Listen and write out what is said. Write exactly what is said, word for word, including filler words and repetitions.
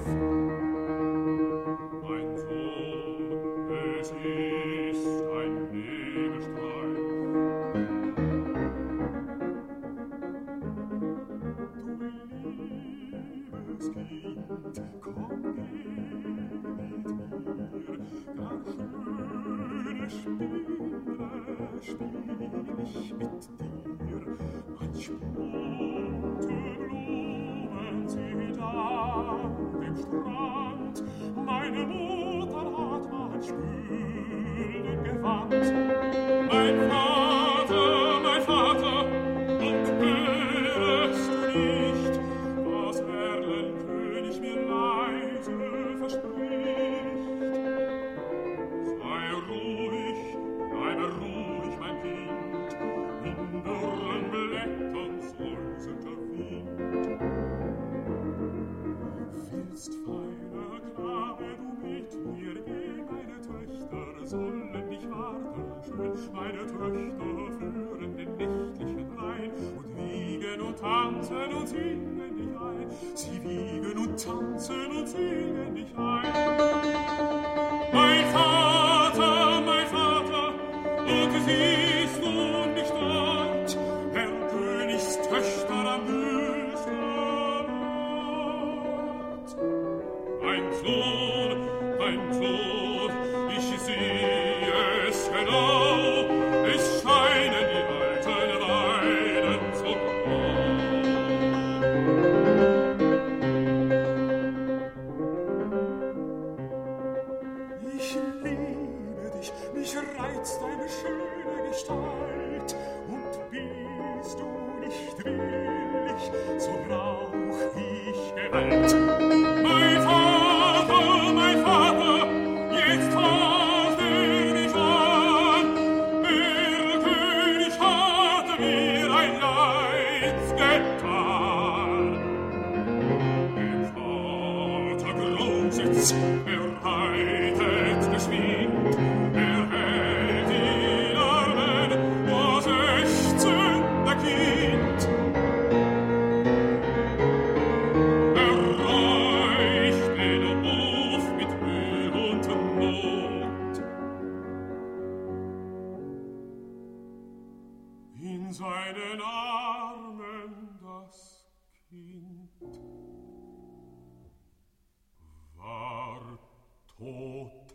Mein Sohn, es ist ein Nebelstreif. Du liebes Kind, komm, geh mit mir, gar schöne Spiele spiel ich mit dir. Manch bunte Blumen sind an dem Strand, meine Mutter hat manch Gülden gewandt. Mein Vater, mein Vater, und hörst du nicht, was Erlenkönig mir leise verspricht? Sei ruhig, bleibe ruhig, mein Kind, in dürren Blättern säuselt der Wind. Willst, feiner Knabe, du mit mir gehen, meine Töchter sollen dich warten schön, meine Töchter führen den nächtlichen Rhein und wiegen und tanzen und singen dich ein, sie wiegen und tanzen und singen dich ein. Mein Vater, mein Vater, und siehst du nicht dort, Herr Königs Töchter am Mühlstand? Mein Sohn, mein Sohn, ich sehe es genau, es scheinen die alten Weiden so grau. Ich liebe dich, mich reizt deine schöne Gestalt, und bist du nicht willig, so brauch ich Gewalt. Mein Vater, mein Vater, jetzt fasst er mich an, der König hat mir ein Leid getan. Der Vater grauset's, er reitet geschwind, er hält in Armen das ächzende Kind. Er reicht den Hof mit Mühe und Not. In seinen Armen das Kind war tot.